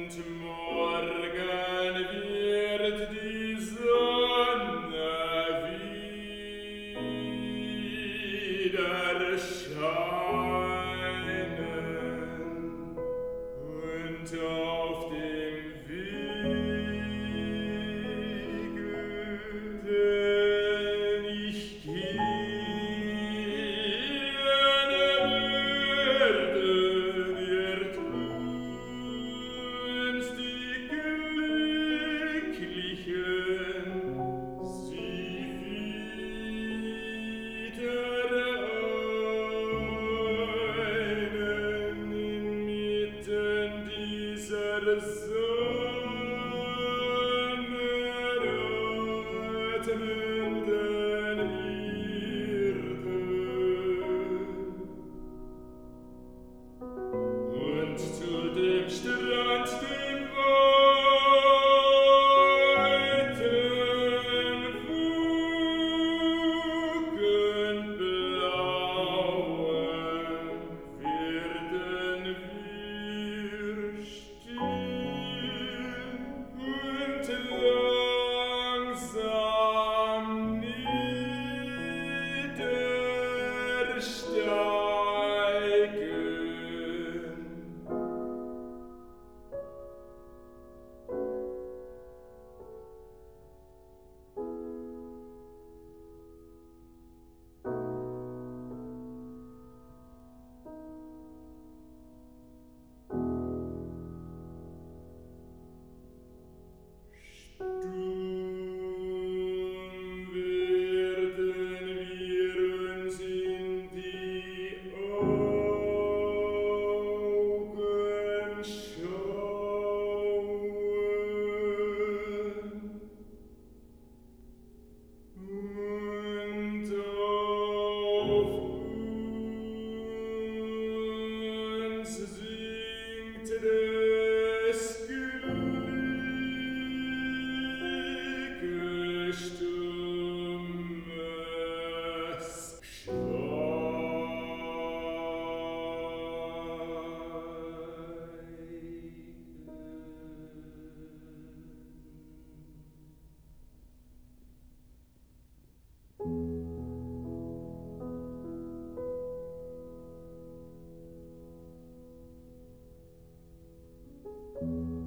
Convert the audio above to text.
morgen wird die Sonne wieder scheinen und auf dem Wege, den ich gehen werde, wird uns die Glücklichen sie wieder einen inmitten dieser sonnenatmenden Erde. Und zu dem Strand, dem weiten, wogenblauen, werden wir still und langsam niedersteigen. Stumm werden wir uns in die Augen schauen und auf uns sinkt des Glückes stummes Schweigen.